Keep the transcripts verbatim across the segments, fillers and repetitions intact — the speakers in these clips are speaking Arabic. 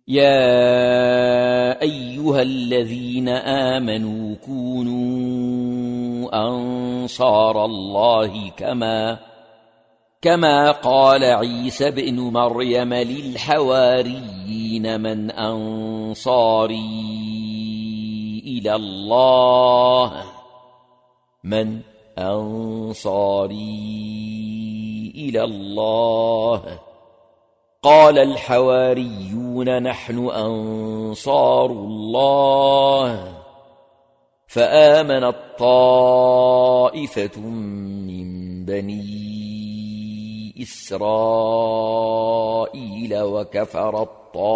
يا أيها الذين آمنوا كونوا أنصار الله كما كما قال عيسى ابن مريم للحواريين من أنصاري إلى الله من أنصاري إلى الله قال الحواريون نحن أنصار الله فآمنت طائفة من بني إسرائيل وكفرت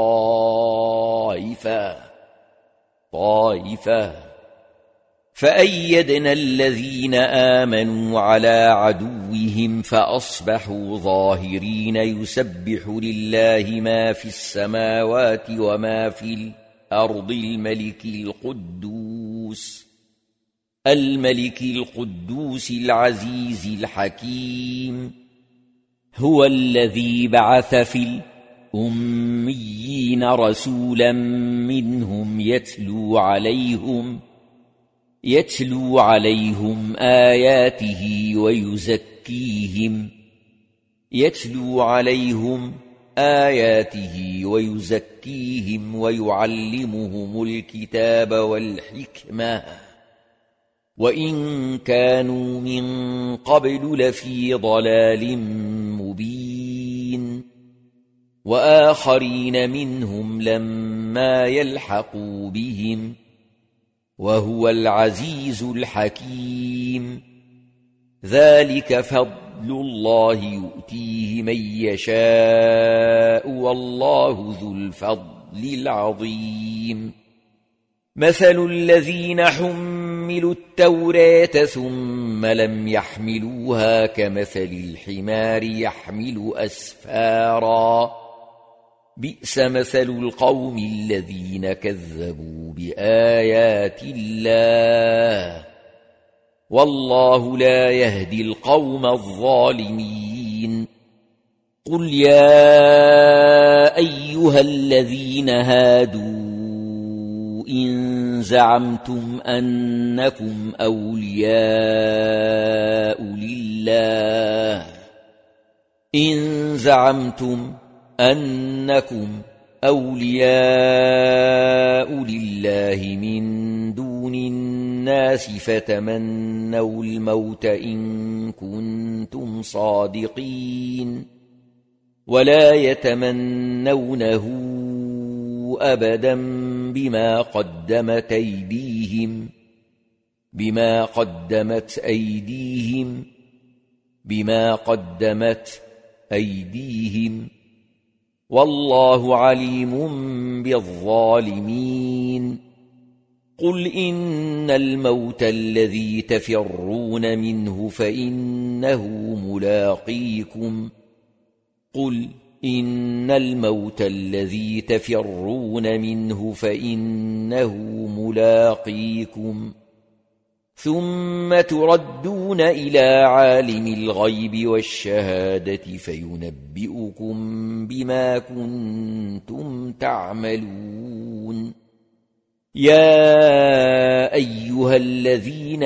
طائفة طائفة فأيدنا الذين آمنوا على عدوهم فأصبحوا ظاهرين يسبح لله ما في السماوات وما في الأرض الملك القدوس الملك القدوس العزيز الحكيم هو الذي بعث في الأميين رسولا منهم يتلو عليهم يتلو عليهم آياته ويزكيهم يتلو عليهم آياته ويزكيهم ويعلمهم الكتاب والحكمة وإن كانوا من قبل لفي ضلال مبين وآخرين منهم لما يلحقوا بهم وهو العزيز الحكيم ذلك فضل الله يؤتيه من يشاء والله ذو الفضل العظيم مثل الذين حملوا التوراة ثم لم يحملوها كمثل الحمار يحمل أسفارا بئس مثل القوم الذين كذبوا بآيات الله والله لا يهدي القوم الظالمين قل يا أيها الذين هادوا إن زعمتم أنكم أولياء لله إن زعمتم أنكم أولياء لله من دون الناس فتمنوا الموت إن كنتم صادقين ولا يتمنونه أبدا بما قدمت أيديهم بما قدمت أيديهم بما قدمت أيديهم والله عليم بالظالمين قل إن الموت الذي تفرون منه فإنه ملاقيكم قل إن الموت الذي تفرون منه فإنه ملاقيكم ثم تردون إلى عالم الغيب والشهادة فينبئكم بما كنتم تعملون يا أيها الذين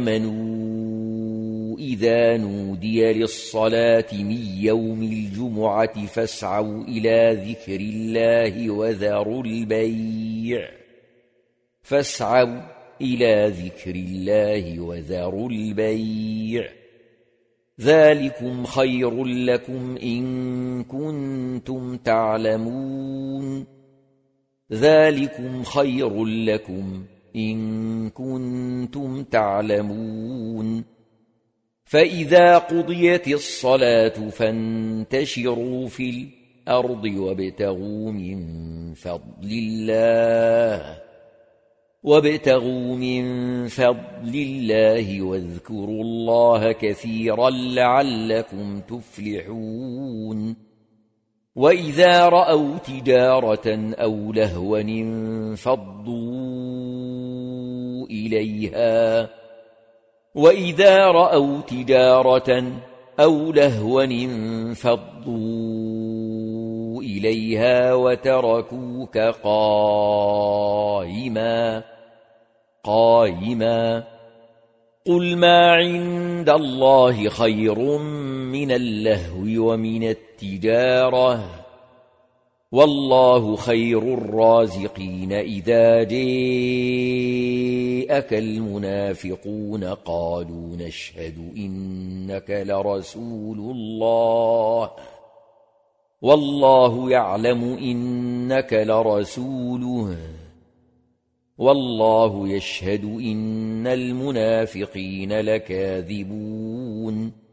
آمنوا إذا نودي للصلاة من يوم الجمعة فاسعوا إلى ذكر الله وذروا البيع فاسعوا إلى ذكر الله وذروا البيع ذلكم خير لكم إن كنتم تعلمون ذلكم خير لكم إن كنتم تعلمون فإذا قضيت الصلاة فانتشروا في الأرض وابتغوا من فضل الله وابتغوا من فضل الله واذكروا الله كثيرا لعلكم تفلحون وإذا رأوا تجارة أو لهوا انفضوا إليها وإذا رأوا تجارة أو لهوا انفضوا إليها وتركوك قائما قائما قل ما عند الله خير من اللهو ومن التجارة والله خير الرازقين إذا جاءك المنافقون قالوا نشهد إنك لرسول الله والله يعلم إنك لرسوله والله يشهد إن المنافقين لكاذبون